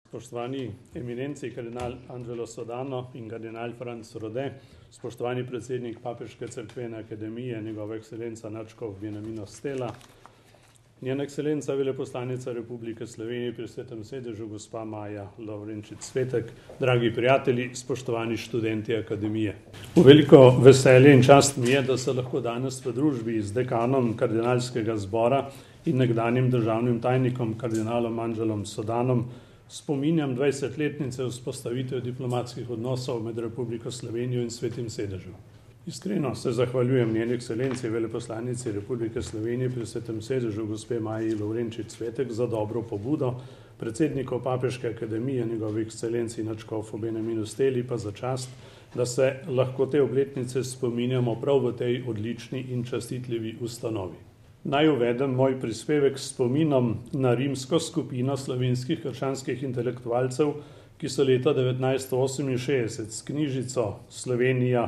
Spoštovani eminenci, kardinal Angelo Sodano in kardinal Franc Rode, spoštovani predsednik Papeške cerkvene akademije, njegova ekscelenca nadškof Benjamino Stela, njena ekscelenca veleposlanica Republike Slovenije pri Svetem sedežu, gospa Maja Lovrenčič Svetek, dragi prijatelji, spoštovani študenti akademije. V veliko veselje in čast mi je, da se lahko danes v družbi z dekanom kardinalskega zbora in nekdanjim državnim tajnikom kardinalom Angelom Sodanom spominjam 20-letnice vzpostavitve diplomatskih odnosov med Republiko Slovenijo in Svetim sedežem. Iskreno se zahvaljujem njeni ekscelenci veleposlanici Republike Slovenije pri Svetem sedežu gospe Maji Lovrenčič Svetek za dobro pobudo, predsedniku Papeške akademije, njegovi ekscelenci nadškofu Benjaminu Steli pa za čast, da se lahko te obletnice spominjamo prav v tej odlični in častitljivi ustanovi. Naj uvedem moj prispevek s spominom na rimsko skupino slovenskih krščanskih intelektualcev, ki so leta 1968 s knjižico Slovenija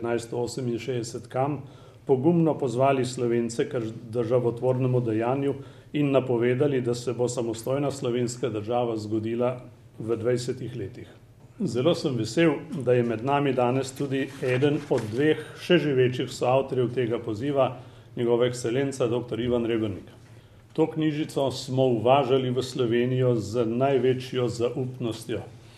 1968 kam pogumno pozvali Slovence k državotvornemu dejanju in napovedali, da se bo samostojna slovenska država zgodila v 20 letih. Zelo sem vesel, da je med nami danes tudi eden od dveh še živečih soavtorjev tega poziva, njegova ekscelenca dr. Ivan Rebernik. To knjižico smo uvažali v Slovenijo z največjo zaupnostjo.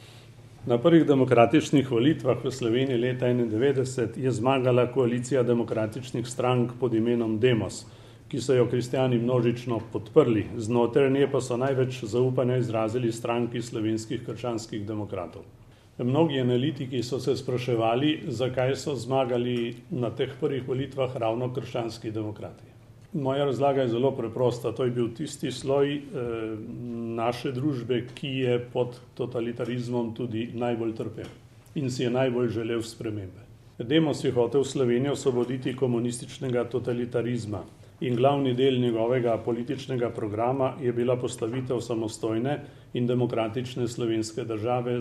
Na prvih demokratičnih volitvah v Sloveniji leta 1991 je zmagala koalicija demokratičnih strank pod imenom Demos, ki so jo kristjani množično podprli, znotraj nje pa so največ zaupanja izrazili stranki slovenskih krščanskih demokratov. Mnogi analitiki so se spraševali, zakaj so zmagali na teh prvih volitvah ravno krščanski demokrati. Moja razlaga je zelo preprosta. To je bil tisti sloj naše družbe, ki je pod totalitarizmom tudi najbolj trpel in si je najbolj želel spremembe. Demos je hotel Slovenijo osvoboditi komunističnega totalitarizma in glavni del njegovega političnega programa je bila postavitev samostojne in demokratične slovenske države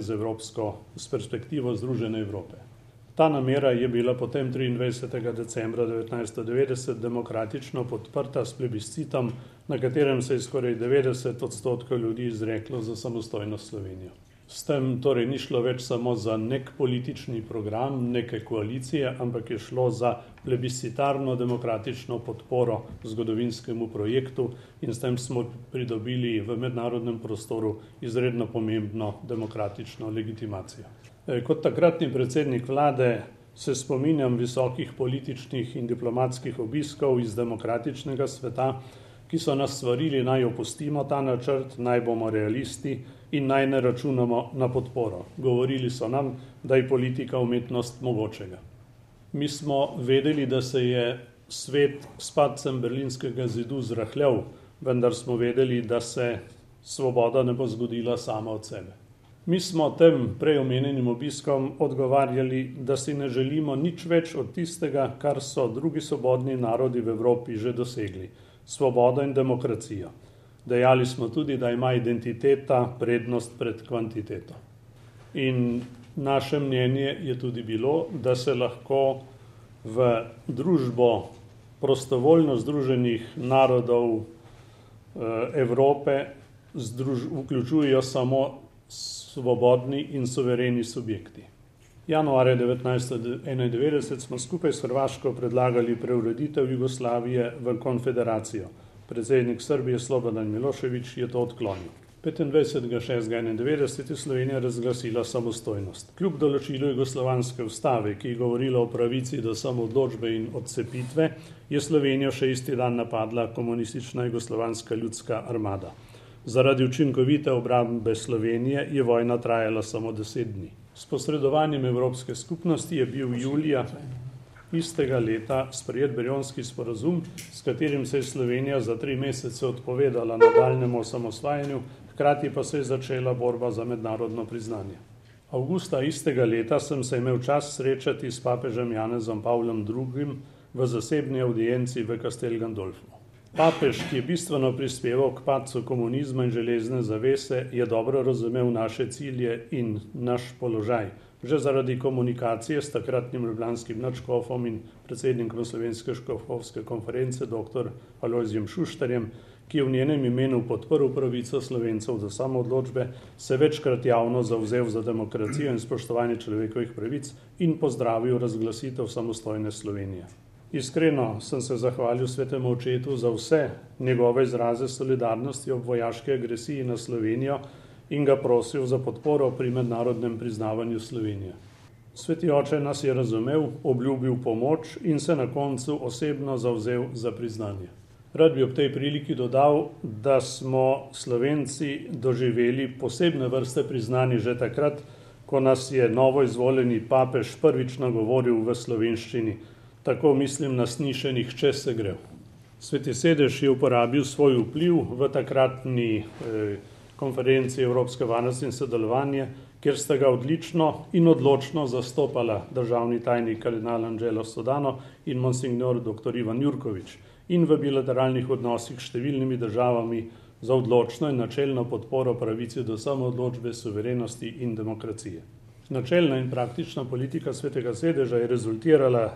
s perspektivo Združene Evrope. Ta namera je bila potem 23. decembra 1990 demokratično podprta s plebiscitom, na katerem se je skoraj 90% ljudi izreklo za samostojno Slovenijo. S tem torej ni šlo več samo za nek politični program, neke koalicije, ampak je šlo za plebiscitarno demokratično podporo zgodovinskemu projektu in s tem smo pridobili v mednarodnem prostoru izredno pomembno demokratično legitimacijo. Kot takratni predsednik vlade se spominjam visokih političnih in diplomatskih obiskov iz demokratičnega sveta, ki so nas svarili, naj opustimo ta načrt, naj bomo realisti in naj ne računamo na podporo. Govorili so nam, da je politika umetnost mogočega. Mi smo vedeli, da se je svet s padcem Berlinskega zidu zrahljal, vendar smo vedeli, da se svoboda ne bo zgodila sama od sebe. Mi smo tem prej omenjenim obiskom odgovarjali, da si ne želimo nič več od tistega, kar so drugi svobodni narodi v Evropi že dosegli. Svobodo in demokracijo. Dejali smo tudi, da ima identiteta prednost pred kvantiteto. In naše mnenje je tudi bilo, da se lahko v družbo prostovoljno združenih narodov Evrope vključujejo samo svobodni in suvereni subjekti. Januarja 1991 smo skupaj s Hrvaško predlagali preureditev Jugoslavije v konfederacijo. Predsednik Srbije Slobodan Milošević je to odklonil. 25.6.1991 je Slovenija razglasila samostojnost. Kljub določilu jugoslovanske ustave, ki je govorila o pravici do samoodločbe in odcepitve, je Slovenijo še isti dan napadla komunistična jugoslovanska ljudska armada. Zaradi učinkovite obrambe Slovenije je vojna trajala samo 10 dni. S posredovanjem Evropske skupnosti je bil julija istega leta sprejet Brionski sporazum, s katerim se je Slovenija za 3 mesece odpovedala nadaljnjemu osamosvajanju, hkrati pa se je začela borba za mednarodno priznanje. Avgusta istega leta sem se imel čas srečati s papežem Janezom Pavlom II. V zasebni avdienci v Castel Gandolfu. Papež, ki je bistveno prispeval k padcu komunizma in železne zavese, je dobro razumel naše cilje in naš položaj. Že zaradi komunikacije s takratnim ljubljanskim nadškofom in predsednikom Slovenske škofovske konference dr. Alojzijem Šuštarjem, ki je v njenem imenu podprl pravico Slovencev do samoodločbe, se večkrat javno zavzel za demokracijo in spoštovanje človekovih pravic in pozdravil razglasitev samostojne Slovenije. Iskreno sem se zahvalil svetemu očetu za vse njegove izraze solidarnosti ob vojaški agresiji na Slovenijo in ga prosil za podporo pri mednarodnem priznavanju Slovenije. Sveti oče nas je razumel, obljubil pomoč in se na koncu osebno zavzel za priznanje. Rad bi ob tej priliki dodal, da smo Slovenci doživeli posebne vrste priznanj že takrat, ko nas je novo izvoljeni papež prvič nagovoril v slovenščini. Tako mislim na snišenih Če se gre. Sveti sedež je uporabil svoj vpliv v takratni konferenci Evropske varnosti in sodelovanje, kjer sta ga odlično in odločno zastopala državni tajnik kardinal Angelo Sodano in monsignor dr. Ivan Jurkovič in v bilateralnih odnosih s številnimi državami za odločno in načelno podporo pravici do samoodločbe, suverenosti in demokracije. Načelna in praktična politika svetega sedeža je rezultirala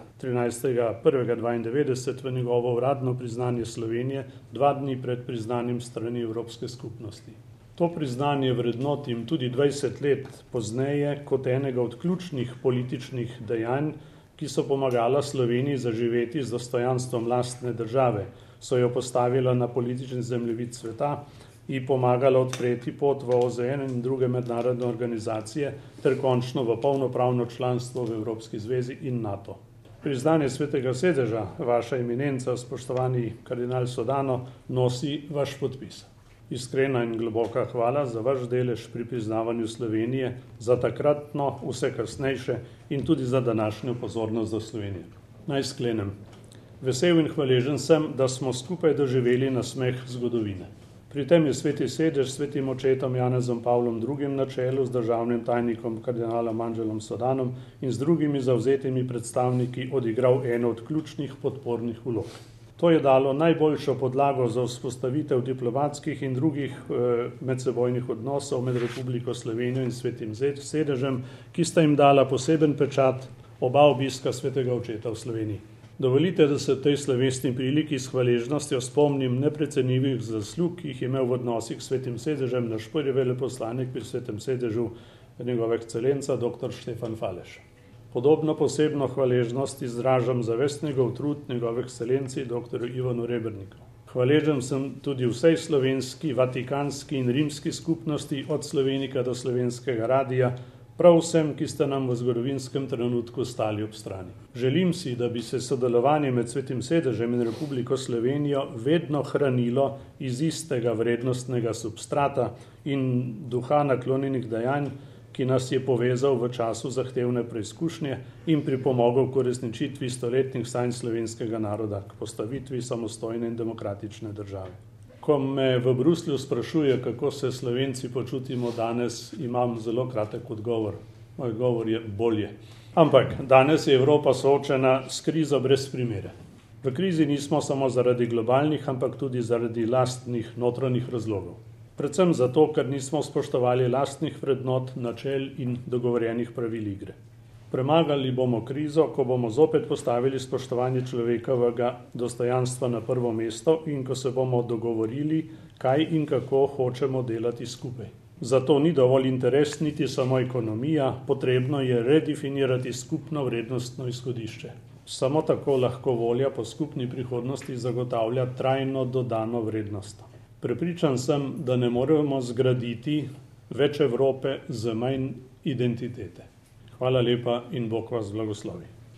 13.1.1992 v njegovo uradno priznanje Slovenije 2 dni pred priznanjem strani Evropske skupnosti. To priznanje vrednotim tudi 20 let pozneje kot enega od ključnih političnih dejanj, ki so pomagala Sloveniji zaživeti z dostojanstvom lastne države, so jo postavila na politični zemljevid sveta in pomagala odpreti pot v OZN in druge mednarodne organizacije ter končno v polnopravno članstvo v Evropski zvezi in NATO. Priznanje svetega sedeža, vaša eminenca, spoštovani kardinal Sodano, nosi vaš podpis. Iskrena in globoka hvala za vaš delež pri priznavanju Slovenije, za takratno, vse kasnejše in tudi za današnjo pozornost do Slovenije. Naj sklenem. Vesel in hvaležen sem, da smo skupaj doživeli nasmeh zgodovine. Pri tem je sveti sedež s svetim očetom Janezom Pavlom II. Na čelu z državnim tajnikom kardinalom Angelom Sodanom in z drugimi zavzetimi predstavniki odigral eno od ključnih podpornih vlog. To je dalo najboljšo podlago za vzpostavitev diplomatskih in drugih medsebojnih odnosov med Republiko Slovenijo in svetim sedežem, ki sta jim dala poseben pečat oba obiska svetega očeta v Sloveniji. Dovolite, da se v tej slovesni priliki s hvaležnostjo spomnim neprecenljivih zaslug, ki jih je imel v odnosih s svetim sedežem naš prvi veleposlanik pri svetem sedežu, njegova ekscelenca dr. Štefan Faleš. Podobno posebno hvaležnost izražam za ves njegov trud njegove ekscelenci dr. Ivanu Reberniku. Hvaležen sem tudi vsej slovenski, vatikanski in rimski skupnosti od Slovenika do Slovenskega radija, prav vsem, ki ste nam v zgodovinskem trenutku stali ob strani. Želim si, da bi se sodelovanje med svetim sedežem in Republiko Slovenijo vedno hranilo iz istega vrednostnega substrata in duha naklonjenih dejanj, ki nas je povezal v času zahtevne preizkušnje in pripomogel k uresničitvi stoletnih sanj slovenskega naroda, k postavitvi samostojne in demokratične države. Ko me v Bruslju sprašuje, kako se Slovenci počutimo danes, imam zelo kratek odgovor. Moj odgovor je bolje. Ampak danes je Evropa soočena s krizo brez primere. V krizi nismo samo zaradi globalnih, ampak tudi zaradi lastnih notranjih razlogov. Predvsem zato, ker nismo spoštovali lastnih vrednot, načel in dogovorjenih pravil igre. Premagali bomo krizo, ko bomo zopet postavili spoštovanje človekovega dostojanstva na prvo mesto in ko se bomo dogovorili, kaj in kako hočemo delati skupaj. Zato ni dovolj interes niti samo ekonomija, potrebno je redefinirati skupno vrednostno izhodišče. Samo tako lahko volja po skupni prihodnosti zagotavlja trajno dodano vrednost. Prepričan sem, da ne moremo zgraditi več Evrope z manj identitete. Hvala lepa in Bog vas blagoslovi.